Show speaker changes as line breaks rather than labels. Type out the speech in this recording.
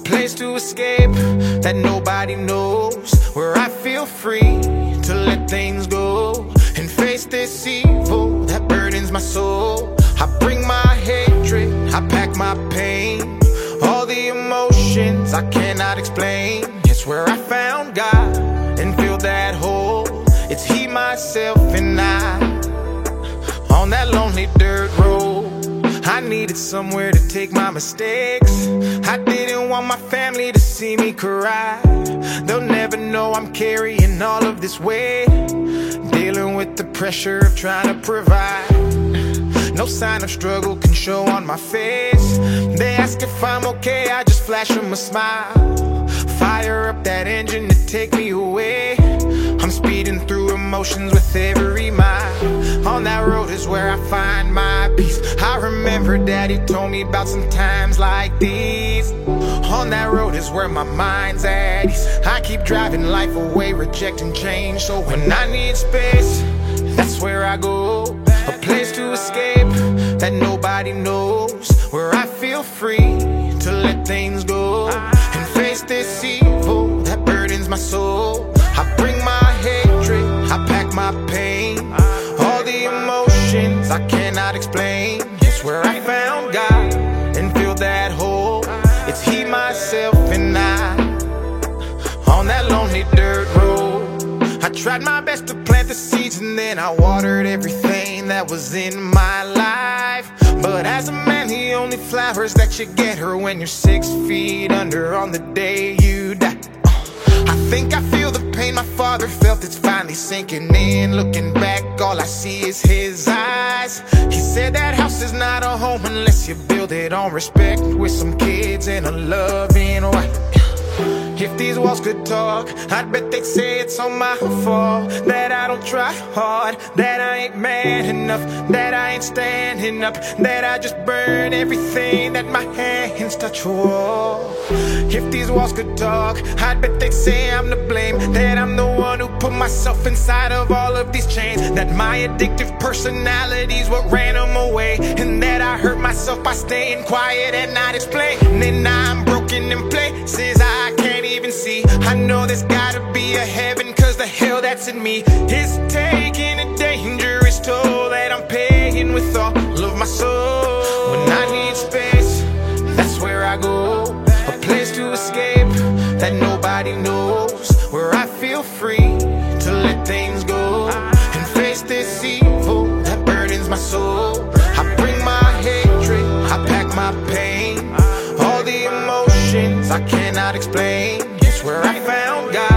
place to escape that nobody knows, where I feel free to let things go and face this evil that burdens my soul. I bring my hatred, I pack my pain, all the emotions I cannot explain. It's where I found God and filled that hole. It's He, myself, and I on that lonely dirt road. I needed somewhere to take my mistakes. I didn't want my family to see me cry. They'll never know I'm carrying all of this weight, dealing with the pressure of trying to provide. No sign of struggle can show on my face. They ask if I'm okay, I just flash them a smile. Fire up that engine to take me away. I'm speeding through emotions with every mile. On that road is where I find my peace. I remember Daddy told me about some times like these. On that road is where my mind's at ease. I keep driving life away, rejecting change. So when I need space, that's where I go. A place to escape that nobody knows, where I feel free to let things go and face this evil that burdens my soul. I bring my hatred, I pack my pain, all the emotions I cannot explain. It's where I found God and filled that hole. It's He, myself, and I on that lonely dirt road. I tried my best to plant the seeds and then I watered everything that was in my life. But as a man, the only flowers that you get are when you're 6 feet under on the day you die. I think I feel the pain my father felt, it's finally sinking in. Looking back, all I see is his eyes. He said that house is not a home unless you build it on respect, with some kids and a loving wife. If these walls could talk, I'd bet they'd say it's all my fault, that I don't try hard, that I ain't man enough, that I ain't standing up, that I just burn everything that my hands touch. Whoa. If these walls could talk, I'd bet they'd say I'm to blame, that I'm the one who put myself inside of all of these chains, that my addictive personality's what ran them away, and that I hurt myself by staying quiet and not explaining. I'm broken in places I can't even see. I know there's gotta be a heaven, cause the hell that's in me is taking a dangerous toll that I'm paying with all of my soul. When I need space, that's where I go. A place to escape that nobody knows, where I feel free to let things go and face this evil that burdens my soul. I bring my hatred, I pack my pain, all the emotions I cannot explain. It's where I found God